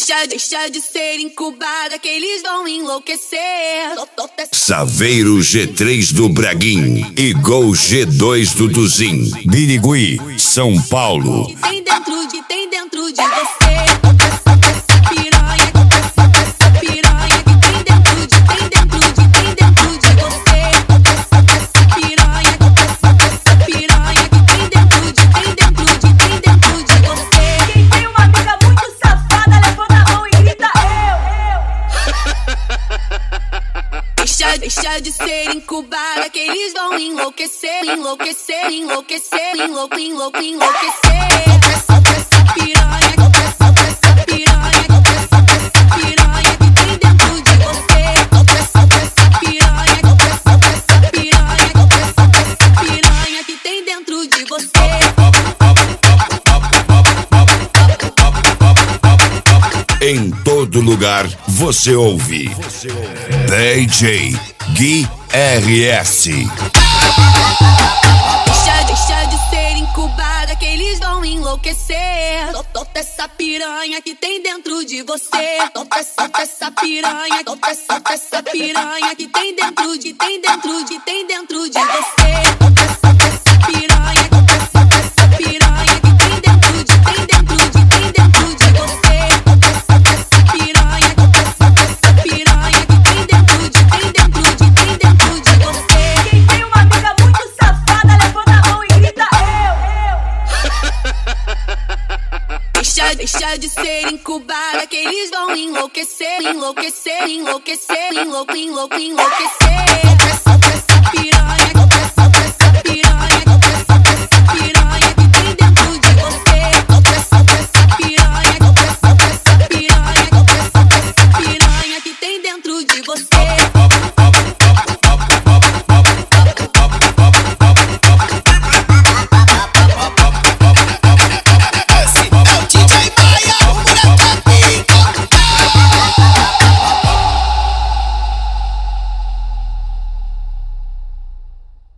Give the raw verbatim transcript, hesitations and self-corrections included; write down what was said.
Deixa, deixa de ser incubada que eles vão enlouquecer. Saveiro G três do Braguin e Gol G dois do Duzin. Birigui, São Paulo. Tem dentro de, tem dentro de você. Essa piranha, essa piranha que tem dentro de, tem dentro de, tem dentro de você. Essa piranha, essa piranha que tem dentro de, tem dentro de, tem dentro de você. Quem tem uma amiga muito safada, levanta a mão e grita eu, eu. Deixa, deixa de ser incubada que eles vão enlouquecer, enlouquecer, enlouquecer, enlouco, enlouco, enlouquecer. Essa, essa piranha, essa, essa piranha, essa, essa piranha que tem dentro de você. Essa, essa piranha, essa, essa piranha, essa, essa piranha que tem dentro de você. Em todo lugar você ouve D J Gui R S. Deixa, deixa de ser incubada que eles vão enlouquecer. Solta essa piranha que tem dentro de você. Solta essa, essa piranha, solta essa, essa piranha que tem dentro de, tem dentro de, tem dentro de você. Solta essa, essa piranha, essa, essa piranha que tem dentro de, tem dentro de, tem dentro de você. Solta essa, essa piranha, essa, essa piranha que tem dentro de, tem dentro de, tem dentro de você. Quem tem uma amiga muito safada, levanta a mão e grita eu, eu. Deixa, deixa de ser incubada que eles vão enlouquecer, enlouquecer, enlouquecer, enlouco, enlouco, enlouquecer.